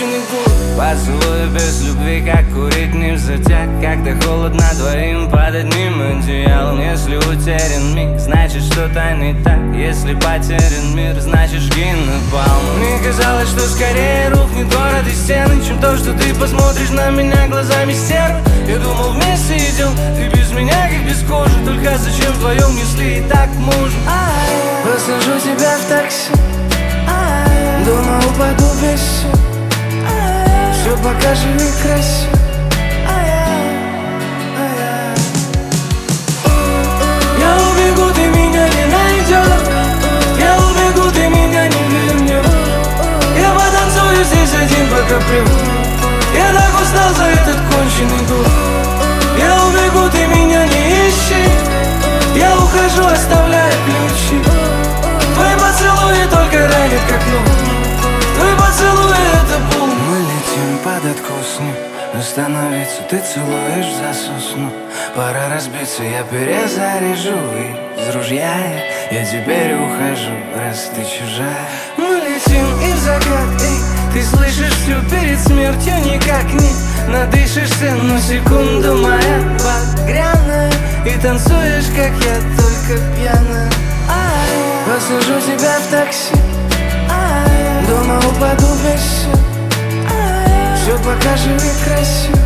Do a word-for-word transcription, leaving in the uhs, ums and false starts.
конченый год. Поцелуй без любви, как курить невзатяк. Когда холодно двоим под одним одеялом. Если утерян миг, значит что-то не так. Если потерян мир, значит жги напалм. Мне казалось, что скорее рухнет город и стены, чем то, что ты посмотришь на меня глазами стервы. Я думал, вместе идем, ты без меня как без кожи. Только зачем вдвоем, если и так можно? Посажу тебя в такси, дома упаду без сил. Все покажи мне красиво. Я убегу, ты меня не найдешь. Я убегу, ты меня не вернешь. Я потанцую здесь один, пока плыву. Я так устал за этот конченый год. Я убегу, ты меня не ищи. Я ухожу, оставляя ключи. Твои поцелуи только ранят, как нож. Твои поцелуи — это пул. Мы летим под откосом, остановиться, ты целуешь в засос. Ну, пора разбиться, я перезаряжу. И из ружья я, я теперь ухожу, раз ты чужая. Мы летим и в закат, эй, ты слышишь все перед смертью, никак не надышишься. Но секунду моя багряная, и танцуешь, как я, только пьяная. Посажу тебя в такси, дома упаду без сил. Все покажи мне красиво.